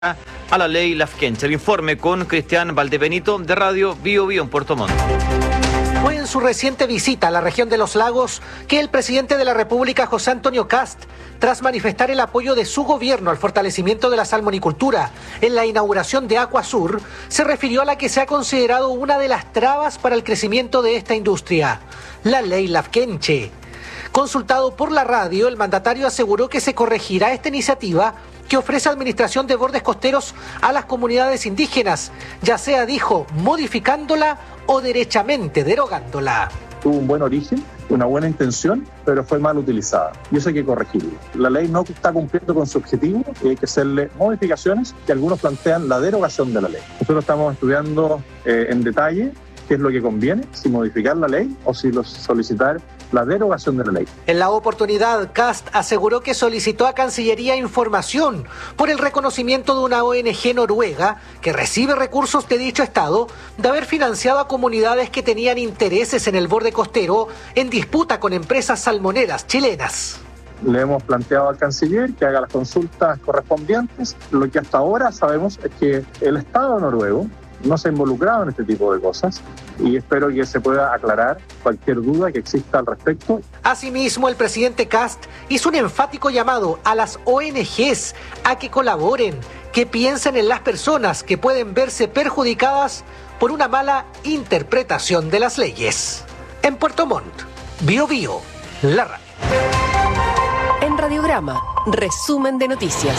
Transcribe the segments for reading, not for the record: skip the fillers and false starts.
a la ley Lafkenche. El informe con Cristian Valdebenito de Radio Bio Bio en Puerto Montt. Fue en su reciente visita a la región de Los Lagos que el presidente de la República, José Antonio Kast, tras manifestar el apoyo de su gobierno al fortalecimiento de la salmonicultura en la inauguración de Aquasur, se refirió a la que se ha considerado una de las trabas para el crecimiento de esta industria, la ley Lafkenche. Consultado por la radio, el mandatario aseguró que se corregirá esta iniciativa que ofrece administración de bordes costeros a las comunidades indígenas, ya sea, dijo, modificándola o derechamente derogándola. Tuvo un buen origen, una buena intención, pero fue mal utilizada. Y eso hay que corregirlo. La ley no está cumpliendo con su objetivo y hay que hacerle modificaciones que algunos plantean la derogación de la ley. Nosotros estamos estudiando en detalle qué es lo que conviene, si modificar la ley o si solicitar la derogación de la ley. En la oportunidad, Kast aseguró que solicitó a Cancillería información por el reconocimiento de una ONG noruega que recibe recursos de dicho estado de haber financiado a comunidades que tenían intereses en el borde costero en disputa con empresas salmoneras chilenas. Le hemos planteado al canciller que haga las consultas correspondientes. Lo que hasta ahora sabemos es que el Estado noruego no se ha involucrado en este tipo de cosas y espero que se pueda aclarar cualquier duda que exista al respecto. Asimismo, el presidente Kast hizo un enfático llamado a las ONGs a que colaboren, que piensen en las personas que pueden verse perjudicadas por una mala interpretación de las leyes. En Puerto Montt, Bio Bio, la radio. En Radiograma, resumen de noticias.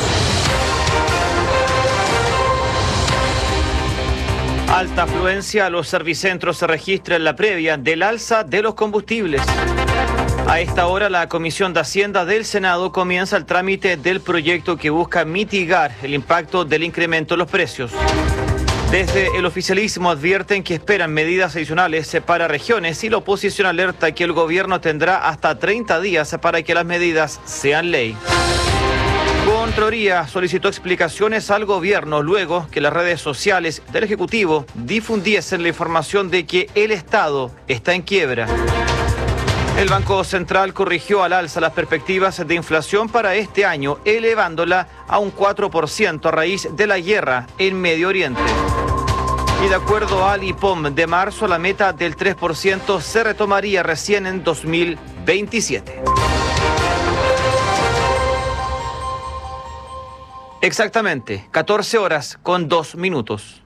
Alta afluencia a los servicentros se registra en la previa del alza de los combustibles. A esta hora, la Comisión de Hacienda del Senado comienza el trámite del proyecto que busca mitigar el impacto del incremento en los precios. Desde el oficialismo advierten que esperan medidas adicionales para regiones y la oposición alerta que el gobierno tendrá hasta 30 días para que las medidas sean ley. Contraloría solicitó explicaciones al gobierno luego que las redes sociales del Ejecutivo difundiesen la información de que el Estado está en quiebra. El Banco Central corrigió al alza las perspectivas de inflación para este año, elevándola a un 4% a raíz de la guerra en Medio Oriente. Y de acuerdo al IPOM, de marzo la meta del 3% se retomaría recién en 2027. Exactamente, 14 horas con 2 minutos.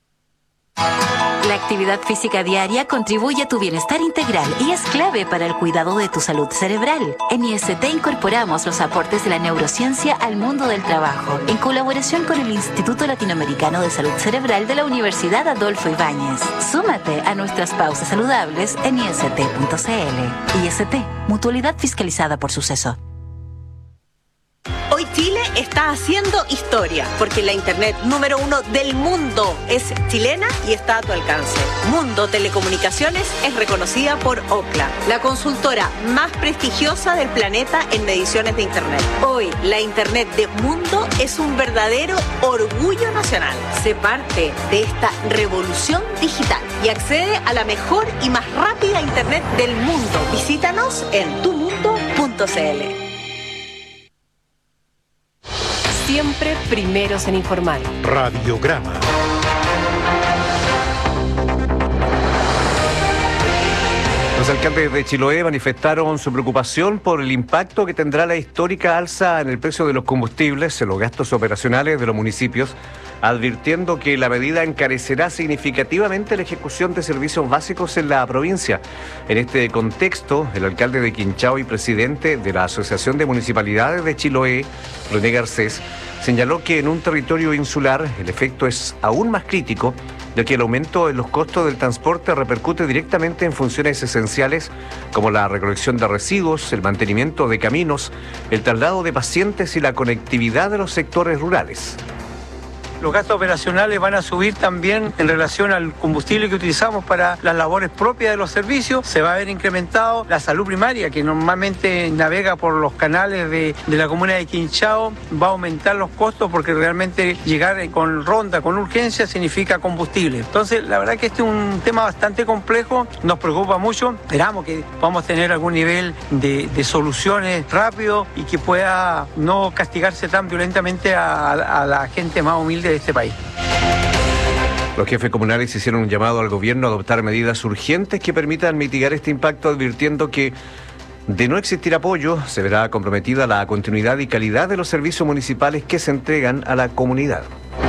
La actividad física diaria contribuye a tu bienestar integral y es clave para el cuidado de tu salud cerebral. En IST incorporamos los aportes de la neurociencia al mundo del trabajo, en colaboración con el Instituto Latinoamericano de Salud Cerebral de la Universidad Adolfo Ibáñez. Súmate a nuestras pausas saludables en ist.cl. IST, mutualidad fiscalizada por Suceso. Hoy Chile está haciendo historia, porque la internet número 1 del mundo es chilena y está a tu alcance. Mundo Telecomunicaciones es reconocida por Ookla, la consultora más prestigiosa del planeta en mediciones de internet. Hoy, la internet de Mundo es un verdadero orgullo nacional. Sé parte de esta revolución digital y accede a la mejor y más rápida internet del mundo. Visítanos en tumundo.cl. Siempre primeros en informar. Radiograma. Los alcaldes de Chiloé manifestaron su preocupación por el impacto que tendrá la histórica alza en el precio de los combustibles en los gastos operacionales de los municipios, advirtiendo que la medida encarecerá significativamente la ejecución de servicios básicos en la provincia. En este contexto, el alcalde de Quinchao y presidente de la Asociación de Municipalidades de Chiloé, René Garcés, señaló que en un territorio insular el efecto es aún más crítico, ya que el aumento en los costos del transporte repercute directamente en funciones esenciales como la recolección de residuos, el mantenimiento de caminos, el traslado de pacientes y la conectividad de los sectores rurales. Los gastos operacionales van a subir también en relación al combustible que utilizamos para las labores propias de los servicios. Se va a ver incrementado la salud primaria, que normalmente navega por los canales de la comuna de Quinchao. Va a aumentar los costos porque realmente llegar con ronda, con urgencia, significa combustible. Entonces, la verdad que este es un tema bastante complejo, nos preocupa mucho. Esperamos que podamos tener algún nivel de soluciones rápido y que pueda no castigarse tan violentamente a la gente más humilde de este país. Los jefes comunales hicieron un llamado al gobierno a adoptar medidas urgentes que permitan mitigar este impacto, advirtiendo que de no existir apoyo, se verá comprometida la continuidad y calidad de los servicios municipales que se entregan a la comunidad.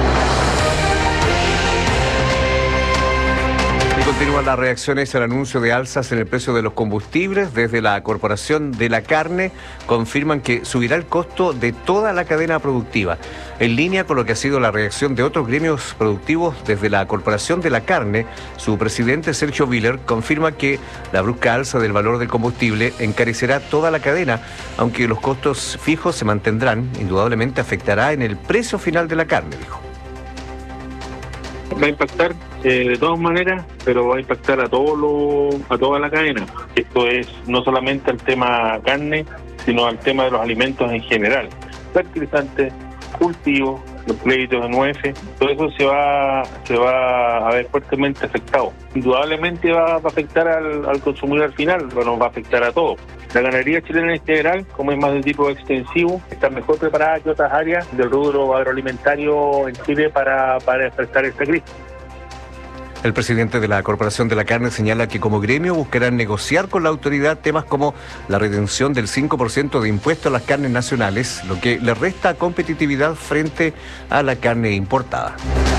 Continúan las reacciones al anuncio de alzas en el precio de los combustibles. Desde la Corporación de la Carne confirman que subirá el costo de toda la cadena productiva. En línea con lo que ha sido la reacción de otros gremios productivos, desde la Corporación de la Carne, su presidente Sergio Willer confirma que la brusca alza del valor del combustible encarecerá toda la cadena, aunque los costos fijos se mantendrán. Indudablemente afectará en el precio final de la carne, dijo. Va a impactar de todas maneras, pero va a impactar a toda la cadena. Esto es no solamente el tema carne, sino al tema de los alimentos en general. Fertilizantes, cultivos, los créditos de nueces, todo eso se va a ver fuertemente afectado. Indudablemente va a afectar al consumidor final, pero nos va a afectar a todos. La ganadería chilena en general, como es más de tipo extensivo, está mejor preparada que otras áreas del rubro agroalimentario en Chile para enfrentar esta crisis. El presidente de la Corporación de la Carne señala que como gremio buscarán negociar con la autoridad temas como la retención del 5% de impuesto a las carnes nacionales, lo que le resta competitividad frente a la carne importada.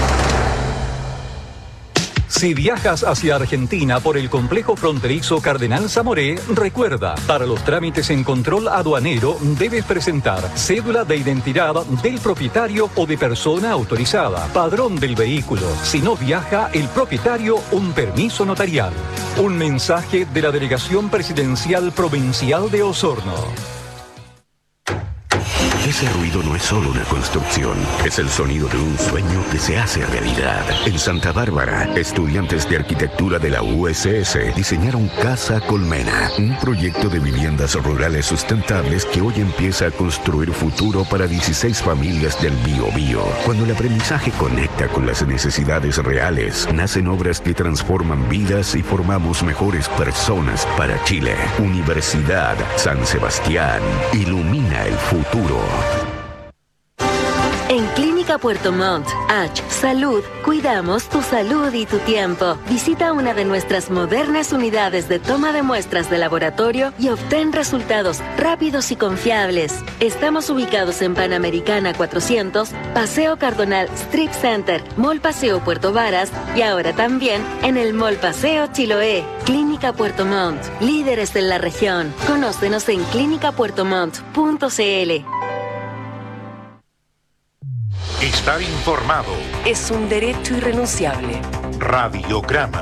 Si viajas hacia Argentina por el complejo fronterizo Cardenal Zamoré, recuerda, para los trámites en control aduanero debes presentar cédula de identidad del propietario o de persona autorizada, padrón del vehículo. Si no viaja el propietario, un permiso notarial. Un mensaje de la Delegación Presidencial Provincial de Osorno. Ese ruido no es solo una construcción, es el sonido de un sueño que se hace realidad. En Santa Bárbara, estudiantes de arquitectura de la USS diseñaron Casa Colmena, un proyecto de viviendas rurales sustentables que hoy empieza a construir futuro para 16 familias del Biobío. Cuando el aprendizaje conecta con las necesidades reales, nacen obras que transforman vidas y formamos mejores personas para Chile. Universidad San Sebastián ilumina el futuro. En Clínica Puerto Montt, H Salud, cuidamos tu salud y tu tiempo. Visita una de nuestras modernas unidades de toma de muestras de laboratorio y obtén resultados rápidos y confiables. Estamos ubicados en Panamericana 400, Paseo Cardonal Strip Center, Mall Paseo Puerto Varas y ahora también en el Mall Paseo Chiloé. Clínica Puerto Montt, líderes en la región. Conócenos en clinicapuertomont.cl. Estar informado es un derecho irrenunciable. Radiograma.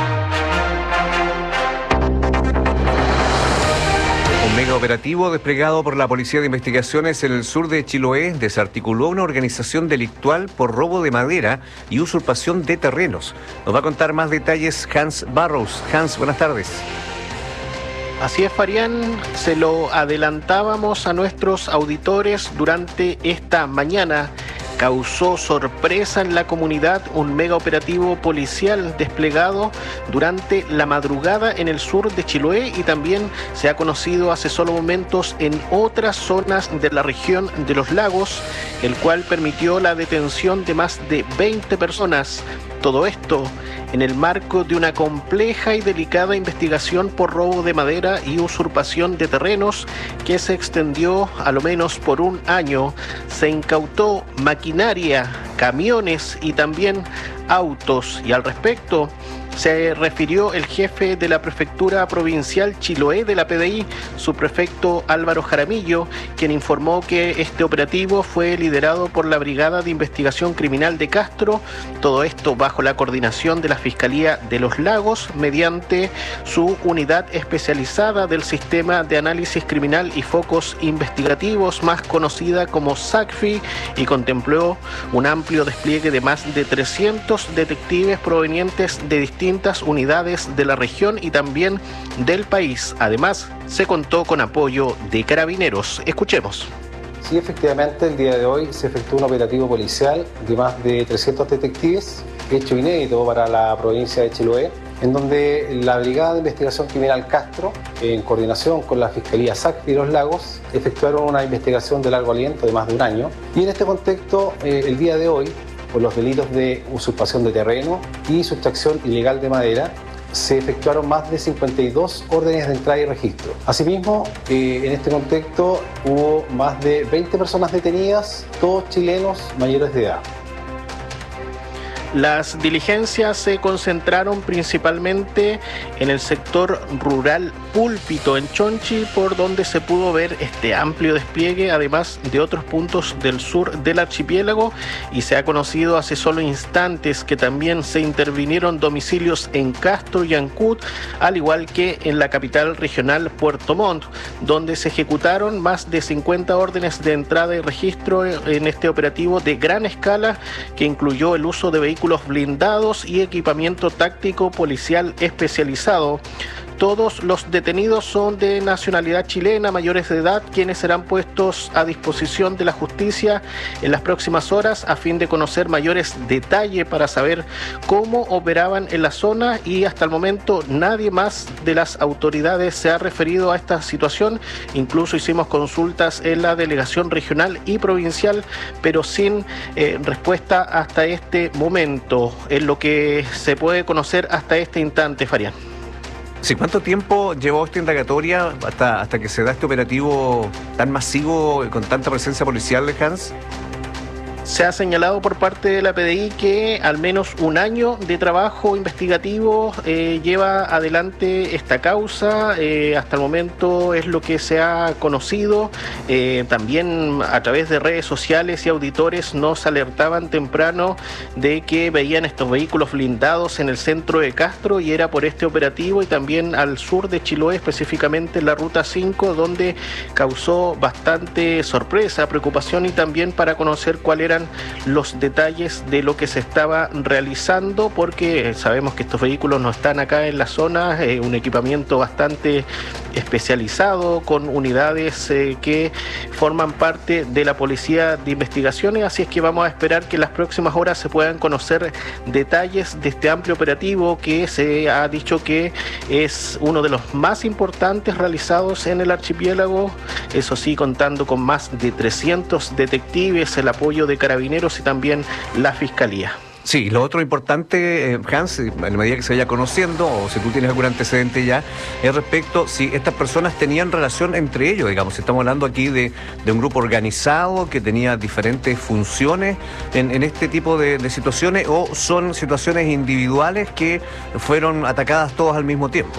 Un mega operativo desplegado por la Policía de Investigaciones en el sur de Chiloé desarticuló una organización delictual por robo de madera y usurpación de terrenos. Nos va a contar más detalles Hans Barrows. Hans, buenas tardes. Así es, Fabián, se lo adelantábamos a nuestros auditores durante esta mañana. Causó sorpresa en la comunidad un mega operativo policial desplegado durante la madrugada en el sur de Chiloé y también se ha conocido hace solo momentos en otras zonas de la región de los lagos, el cual permitió la detención de más de 20 personas. Todo esto en el marco de una compleja y delicada investigación por robo de madera y usurpación de terrenos que se extendió a lo menos por un año. Se incautó maquinaria, camiones y también autos. Y al respecto, se refirió el jefe de la Prefectura Provincial Chiloé de la PDI, subprefecto Álvaro Jaramillo, quien informó que este operativo fue liderado por la Brigada de Investigación Criminal de Castro, todo esto bajo la coordinación de la Fiscalía de los Lagos, mediante su unidad especializada del Sistema de Análisis Criminal y Focos Investigativos, más conocida como SACFI, y contempló un amplio despliegue de más de 300 detectives provenientes de distintas unidades de la región y también del país. Además, se contó con apoyo de Carabineros. Escuchemos. Sí, efectivamente, el día de hoy se efectuó un operativo policial de más de 300 detectives, hecho inédito para la provincia de Chiloé, en donde la Brigada de Investigación Criminal Castro, en coordinación con la Fiscalía SACFI de los Lagos, efectuaron una investigación de largo aliento de más de un año. Y en este contexto, el día de hoy, por los delitos de usurpación de terreno y sustracción ilegal de madera, se efectuaron más de 52 órdenes de entrada y registro. Asimismo, en este contexto hubo más de 20 personas detenidas, todos chilenos mayores de edad. Las diligencias se concentraron principalmente en el sector rural Púlpito, en Chonchi, por donde se pudo ver este amplio despliegue, además de otros puntos del sur del archipiélago, y se ha conocido hace solo instantes que también se intervinieron domicilios en Castro y Ancud, al igual que en la capital regional Puerto Montt, donde se ejecutaron más de 50 órdenes de entrada y registro en este operativo de gran escala que incluyó el uso de vehículos blindados y equipamiento táctico policial especializado. Todos los detenidos son de nacionalidad chilena, mayores de edad, quienes serán puestos a disposición de la justicia en las próximas horas a fin de conocer mayores detalles para saber cómo operaban en la zona, y hasta el momento nadie más de las autoridades se ha referido a esta situación. Incluso hicimos consultas en la delegación regional y provincial, pero sin respuesta hasta este momento, en lo que se puede conocer hasta este instante, Farián. Sí, ¿cuánto tiempo llevó esta indagatoria hasta que se da este operativo tan masivo, con tanta presencia policial, Hans? Se ha señalado por parte de la PDI que al menos un año de trabajo investigativo lleva adelante esta causa. Hasta el momento es lo que se ha conocido. También a través de redes sociales y auditores nos alertaban temprano de que veían estos vehículos blindados en el centro de Castro, y era por este operativo, y también al sur de Chiloé, específicamente en la Ruta 5, donde causó bastante sorpresa, preocupación, y también para conocer cuál eran los detalles de lo que se estaba realizando, porque sabemos que estos vehículos no están acá en la zona, un equipamiento bastante especializado con unidades que forman parte de la Policía de Investigaciones, así es que vamos a esperar que en las próximas horas se puedan conocer detalles de este amplio operativo que se ha dicho que es uno de los más importantes realizados en el archipiélago, eso sí, contando con más de 300 detectives, el apoyo de Carabineros y también la Fiscalía. Sí, lo otro importante, Hans, en la medida que se vaya conociendo, o si tú tienes algún antecedente ya, es respecto si estas personas tenían relación entre ellos, digamos. Estamos hablando aquí de un grupo organizado que tenía diferentes funciones en este tipo de situaciones, o son situaciones individuales que fueron atacadas todos al mismo tiempo.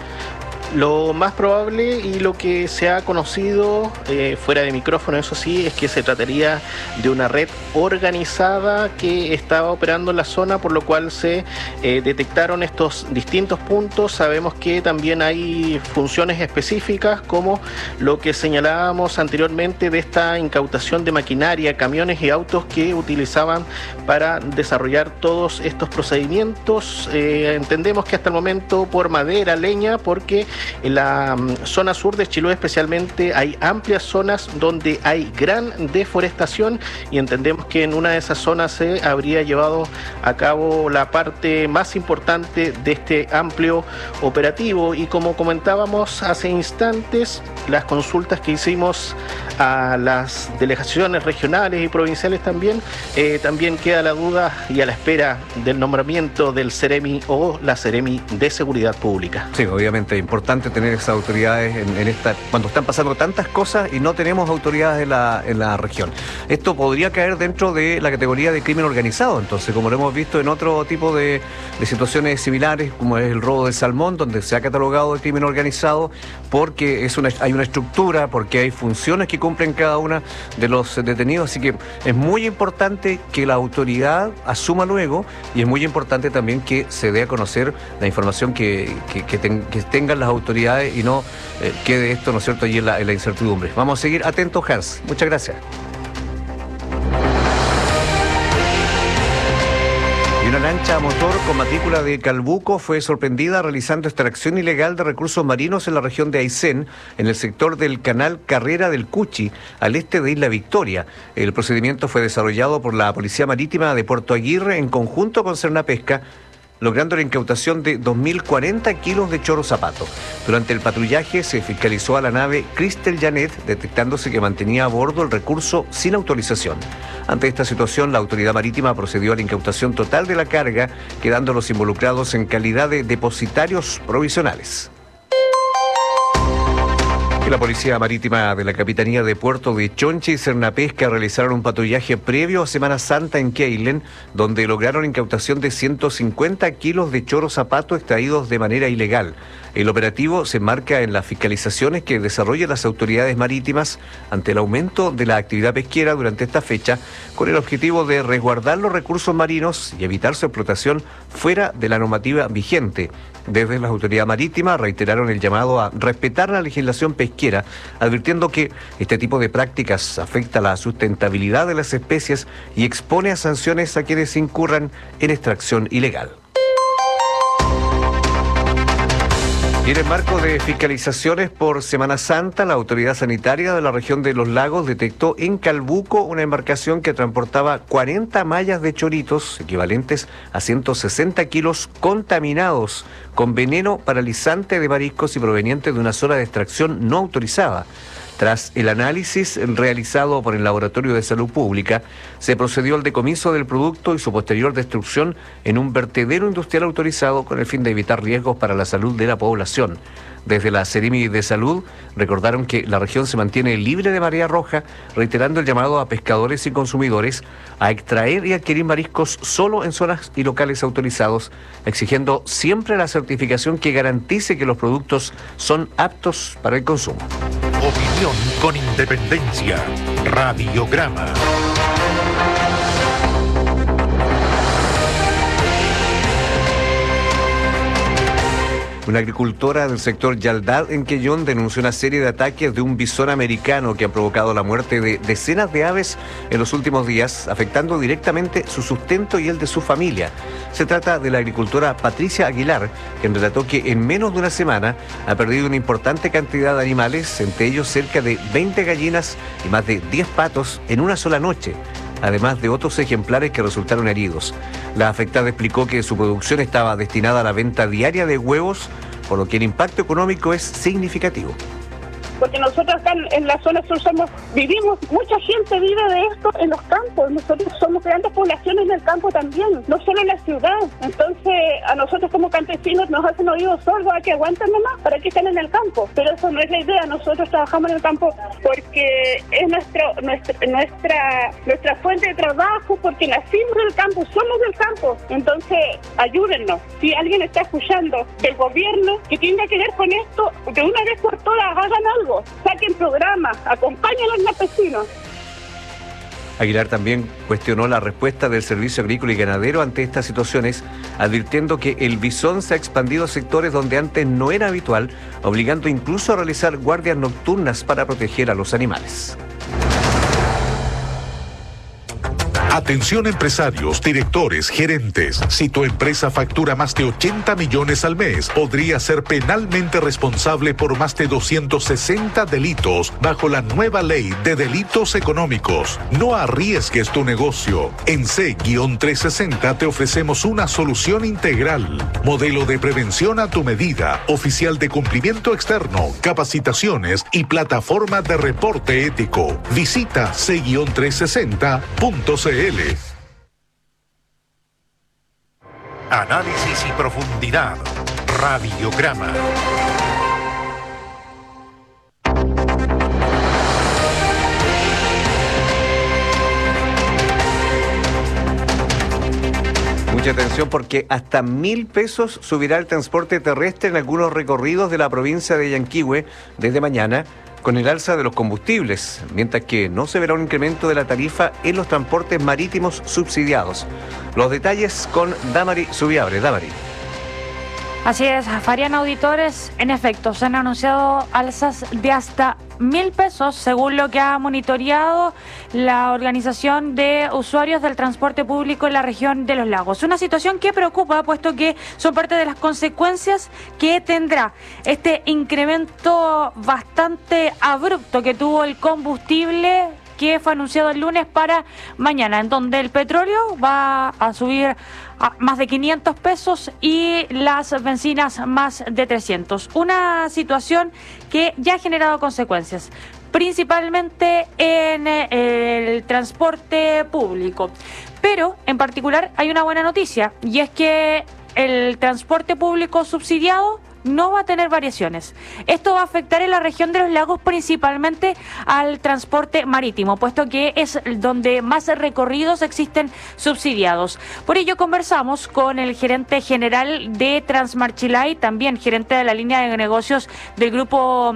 Lo más probable, y lo que se ha conocido fuera de micrófono, eso sí, es que se trataría de una red organizada que estaba operando en la zona, por lo cual se detectaron estos distintos puntos. Sabemos que también hay funciones específicas, como lo que señalábamos anteriormente de esta incautación de maquinaria, camiones y autos que utilizaban para desarrollar todos estos procedimientos. Entendemos que hasta el momento por madera, leña, porque en la zona sur de Chiloé especialmente hay amplias zonas donde hay gran deforestación, y entendemos que en una de esas zonas se habría llevado a cabo la parte más importante de este amplio operativo. Y como comentábamos hace instantes, las consultas que hicimos a las delegaciones regionales y provinciales también queda la duda y a la espera del nombramiento del Ceremi o la Ceremi de Seguridad Pública. Sí, obviamente importante importante tener esas autoridades en esta, cuando están pasando tantas cosas y no tenemos autoridades en la región. Esto podría caer dentro de la categoría de crimen organizado, entonces, como lo hemos visto en otro tipo de situaciones similares, como es el robo del salmón, donde se ha catalogado de crimen organizado porque hay una estructura, porque hay funciones que cumplen cada una de los detenidos, así que es muy importante que la autoridad asuma luego, y es muy importante también que se dé a conocer la información que tengan las autoridades y no quede esto, ¿no es cierto?, allí en la incertidumbre. Vamos a seguir atentos, Hans. Muchas gracias. Y una lancha a motor con matrícula de Calbuco fue sorprendida realizando extracción ilegal de recursos marinos en la región de Aysén, en el sector del canal Carrera del Cuchi, al este de Isla Victoria. El procedimiento fue desarrollado por la Policía Marítima de Puerto Aguirre en conjunto con Cernapesca, logrando la incautación de 2.040 kilos de choro zapato. Durante el patrullaje se fiscalizó a la nave Crystal Janet, detectándose que mantenía a bordo el recurso sin autorización. Ante esta situación, la autoridad marítima procedió a la incautación total de la carga, quedando los involucrados en calidad de depositarios provisionales. La Policía Marítima de la Capitanía de Puerto de Chonchi y Cernapesca realizaron un patrullaje previo a Semana Santa en Keilen, donde lograron incautación de 150 kilos de choro zapato extraídos de manera ilegal. El operativo se enmarca en las fiscalizaciones que desarrollan las autoridades marítimas ante el aumento de la actividad pesquera durante esta fecha, con el objetivo de resguardar los recursos marinos y evitar su explotación fuera de la normativa vigente. Desde la autoridad marítima reiteraron el llamado a respetar la legislación pesquera, advirtiendo que este tipo de prácticas afecta la sustentabilidad de las especies y expone a sanciones a quienes incurran en extracción ilegal. Y en el marco de fiscalizaciones por Semana Santa, la autoridad sanitaria de la región de Los Lagos detectó en Calbuco una embarcación que transportaba 40 mallas de choritos, equivalentes a 160 kilos, contaminados con veneno paralizante de mariscos y proveniente de una zona de extracción no autorizada. Tras el análisis realizado por el Laboratorio de Salud Pública, se procedió al decomiso del producto y su posterior destrucción en un vertedero industrial autorizado con el fin de evitar riesgos para la salud de la población. Desde la Seremi de Salud recordaron que la región se mantiene libre de marea roja, reiterando el llamado a pescadores y consumidores a extraer y adquirir mariscos solo en zonas y locales autorizados, exigiendo siempre la certificación que garantice que los productos son aptos para el consumo. Opinión con independencia. Radiograma. Una agricultora del sector Yaldad en Quellón denunció una serie de ataques de un bisón americano que han provocado la muerte de decenas de aves en los últimos días, afectando directamente su sustento y el de su familia. Se trata de la agricultora Patricia Aguilar, quien relató que en menos de una semana ha perdido una importante cantidad de animales, entre ellos cerca de 20 gallinas y más de 10 patos en una sola noche, además de otros ejemplares que resultaron heridos. La afectada explicó que su producción estaba destinada a la venta diaria de huevos, por lo que el impacto económico es significativo. Porque nosotros acá en la zona sur vivimos, mucha gente vive de esto en los campos, nosotros somos grandes poblaciones en el campo también, no solo en la ciudad. Entonces a nosotros como campesinos nos hacen oídos sordos a que aguanten nomás para que estén en el campo, pero eso no es la idea. Nosotros trabajamos en el campo porque es nuestra fuente de trabajo, porque nacimos del campo, somos del campo. Entonces ayúdennos, si alguien está escuchando del gobierno que tenga que ver con esto, de una vez por todas hagan algo. Saquen programas, acompañen a los campesinos. Aguilar también cuestionó la respuesta del Servicio Agrícola y Ganadero ante estas situaciones, advirtiendo que el bisón se ha expandido a sectores donde antes no era habitual, obligando incluso a realizar guardias nocturnas para proteger a los animales. Atención empresarios, directores, gerentes. Si tu empresa factura más de 80 millones al mes, podría ser penalmente responsable por más de 260 delitos bajo la nueva ley de delitos económicos. No arriesgues tu negocio. En C-360 te ofrecemos una solución integral. Modelo de prevención a tu medida, oficial de cumplimiento externo, capacitaciones y plataforma de reporte ético. Visita C-360.cl. Análisis y profundidad. Radiograma. Mucha atención porque hasta 1.000 pesos subirá el transporte terrestre en algunos recorridos de la provincia de Yanquihue desde mañana, con el alza de los combustibles, mientras que no se verá un incremento de la tarifa en los transportes marítimos subsidiados. Los detalles con Damari Subiabre. Damari. Así es, Farian, auditores, en efecto, se han anunciado alzas de hasta 1.000 pesos, según lo que ha monitoreado la Organización de Usuarios del Transporte Público en la región de Los Lagos. Una situación que preocupa, puesto que son parte de las consecuencias que tendrá este incremento bastante abrupto que tuvo el combustible, que fue anunciado el lunes para mañana, en donde el petróleo va a subir a más de 500 pesos y las bencinas más de 300. Una situación que ya ha generado consecuencias, principalmente en el transporte público. Pero, en particular, hay una buena noticia, y es que el transporte público subsidiado no va a tener variaciones. Esto va a afectar en la región de Los Lagos principalmente al transporte marítimo, puesto que es donde más recorridos existen subsidiados. Por ello conversamos con el gerente general de Transmarchilay, también gerente de la línea de negocios del grupo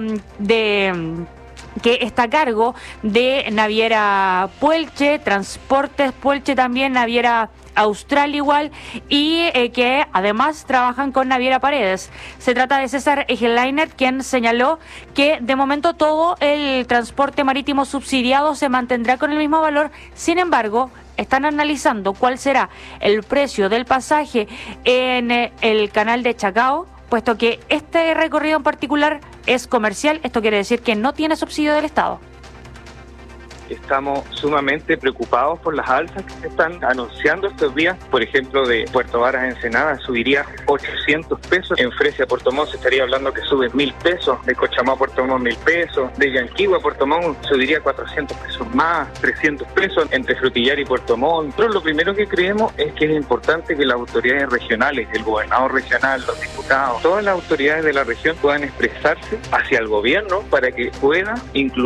que está a cargo de Naviera Puelche, Transportes Puelche también, Naviera Austral igual, y que además trabajan con Naviera Paredes. Se trata de César Egelainer, quien señaló que de momento todo el transporte marítimo subsidiado se mantendrá con el mismo valor. Sin embargo, están analizando cuál será el precio del pasaje en el canal de Chacao, puesto que este recorrido en particular es comercial. Esto quiere decir que no tiene subsidio del Estado. Estamos sumamente preocupados por las alzas que se están anunciando estos días. Por ejemplo, de Puerto Varas a Ensenada subiría 800 pesos. En Fresia a Puerto Montt se estaría hablando que sube 1.000 pesos. De Cochamó a Puerto Montt 1.000 pesos. De Yanquihue a Puerto Montt subiría 400 pesos más, 300 pesos entre Frutillar y Puerto Montt. Pero lo primero que creemos es que es importante que las autoridades regionales, el gobernador regional, los diputados, todas las autoridades de la región puedan expresarse hacia el gobierno para que pueda incluir